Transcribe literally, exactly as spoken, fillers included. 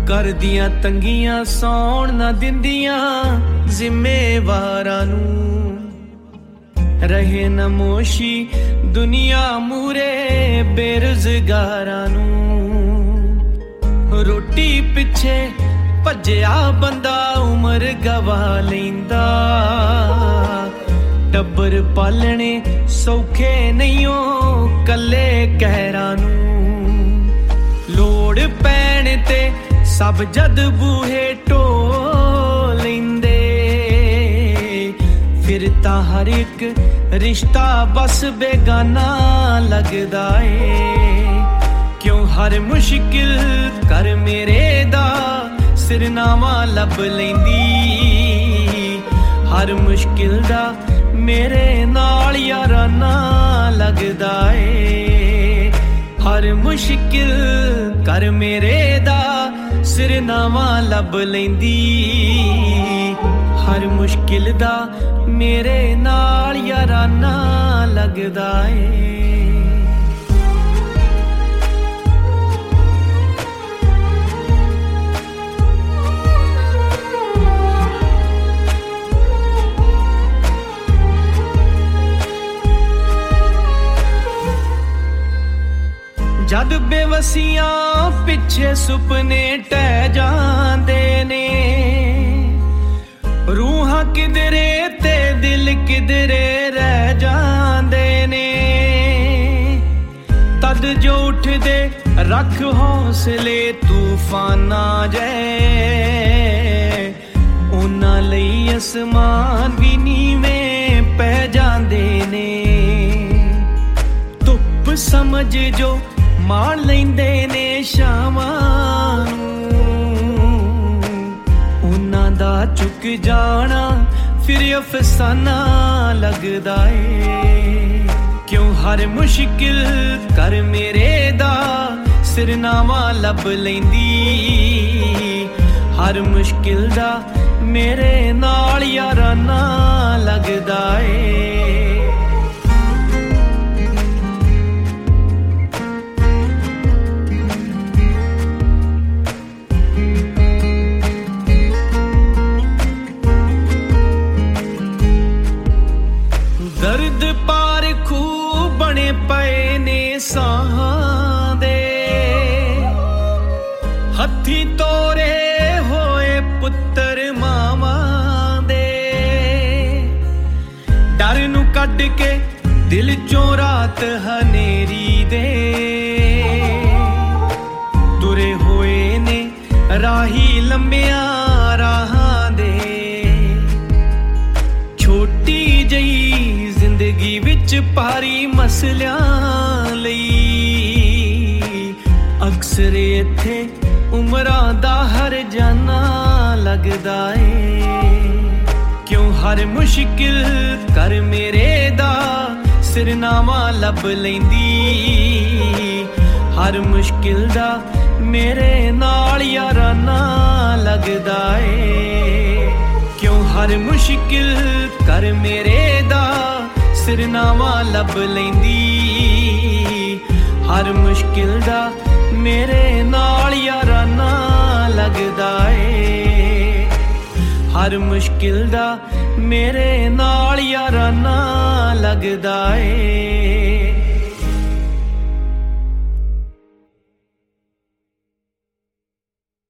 ਕਰਦੀਆਂ ਤੰਗੀਆਂ ਸੌਣ ਨਾ ਦਿੰਦੀਆਂ ਜ਼ਿੰਮੇਵਾਰਾਂ ਨੂੰ ਰਹੇ ਨਮੋਸ਼ੀ ਦੁਨੀਆ ਮੂਰੇ ਬੇਰੁਜ਼ਗਾਰਾਂ ਨੂੰ ਰੋਟੀ ਪਿੱਛੇ ਭੱਜਿਆ ਬੰਦਾ ਉਮਰ ਗਵਾ ਲੈਂਦਾ ਟੱਬਰ ਪਾਲਣੇ ਸੌਖੇ ਨਹੀਂ ਓ ਕੱਲੇ ਕਹਿਰਾਂ ਨੂੰ ਲੋੜ ਪੈਣ ਤੇ ਸਭ ਜਦ ਬੂਹੇ ਢੋ ਲੈਂਦੇ ਫਿਰ ਤਾਂ ਹਰ ਇੱਕ ਰਿਸ਼ਤਾ ਬਸ ਬੇਗਾਨਾ ਲੱਗਦਾ ਏ ਕਿਉਂ ਹਰ ਮੁਸ਼ਕਿਲ ਕਰ ਮੇਰੇ ਦਾ ਸਿਰਨਾਮਾ ਲੱਭ ਲੈਂਦੀ ਹਰ ਮੁਸ਼ਕਿਲ ਦਾ ਮੇਰੇ ਨਾਲ ਯਾਰਾਨਾ ਲੱਗਦਾ ਏ ਹਰ ਮੁਸ਼ਕਿਲ ਕਰ ਮੇਰੇ ਦਾ ਸਿਰਨਾਮਾ ਲੱਭ ਲੈਂਦੀ ਹਰ ਮੁਸ਼ਕਿਲ ਦਾ ਮੇਰੇ ਨਾਲ ਯਾਰਾਨਾ ਲੱਗਦਾ ਏ ਜਦ ਬੇਵਸੀਆਂ ਪਿੱਛੇ ਸੁਪਨੇ ਟਹਿ ਜਾਂਦੇ ਨੇ ਰੂਹਾਂ ਕਿਧਰੇ ਤੇ ਦਿਲ ਕਿਧਰੇ ਰਹਿ ਜਾਂਦੇ ਨੇ ਤਦ ਜੋ ਉੱਠਦੇ ਰੱਖ ਹੌਸਲੇ ਤੂਫਾਨਾਂ ਜੈ ਉਹਨਾਂ ਲਈ ਅਸਮਾਨ ਵੀ ਨੀਵੇਂ ਪੈ ਜਾਂਦੇ ਨੇ ਧੁੱਪ ਸਮਝ ਜੋ ਮਾਣ ਲੈਂਦੇ ਨੇ ਸ਼ਾਮਾਂ ਨੂੰ ਉਹਨਾਂ ਦਾ ਚੁੱਕ ਜਾਣਾ ਫਿਰ ਅਫਸਾਨਾ ਲੱਗਦਾ ਏ ਕਿਉਂ ਹਰ ਮੁਸ਼ਕਿਲ ਕਰ ਮੇਰੇ ਦਾ ਸਿਰਨਾਮਾ ਲੱਭ ਲੈਂਦੀ ਹਰ ਮੁਸ਼ਕਿਲ ਦਾ ਮੇਰੇ ਨਾਲ ਯਾਰਾਨਾ ਲੱਗਦਾ ਏ ਦਰਦ ਪਾਰ ਖੂਹ ਬਣੇ ਪਏ ਨੇ ਸਾਹਾਂ ਦੇ ਹੱਥੀਂ ਤੋਰੇ ਹੋਏ ਪੁੱਤਰ ਮਾਵਾਂ ਦੇ ਡਰ ਨੂੰ ਕੱਢ ਕੇ ਦਿਲ ਚੋਂ ਰਾਤ ਹਨੇਰੀ ਦੇ ਤੁਰੇ ਹੋਏ ਨੇ ਰਾਹੀ ਲੰਮਿਆਂ ਰਾਹਾਂ ਦੇ ਛੋਟੀ ਜਿਹੀ ਜ਼ਿੰਦਗੀ ਵਿੱਚ ਭਾਰੀ ਮਸਲਿਆਂ ਲਈ ਅਕਸਰ ਇੱਥੇ ਉਮਰਾਂ ਦਾ ਹਰ ਜਾਨਾ ਲੱਗਦਾ ਏ ਕਿਉਂ ਹਰ ਮੁਸ਼ਕਿਲ ਕਰ ਮੇਰੇ ਦਾ ਸਿਰਨਾਮਾ ਲੱਭ ਲੈਂਦੀ ਹਰ ਮੁਸ਼ਕਿਲ ਦਾ ਮੇਰੇ ਨਾਲ ਯਾਰਾਨਾ ਲੱਗਦਾ ਏ ਕਿਉਂ ਹਰ ਮੁਸ਼ਕਿਲ ਕਰ ਮੇਰੇ ਦਾ ਸਿਰਨਾਮਾ ਲੱਭ ਲੈਂਦੀ ਹਰ ਮੁਸ਼ਕਿਲ ਦਾ ਮੇਰੇ ਨਾਲ ਯਾਰਾਨਾ ਲੱਗਦਾ ਏ ਹਰ ਮੁਸ਼ਕਿਲ ਦਾ ਮੇਰੇ ਨਾਲ ਯਾਰਾਨਾ ਲੱਗਦਾ ਏ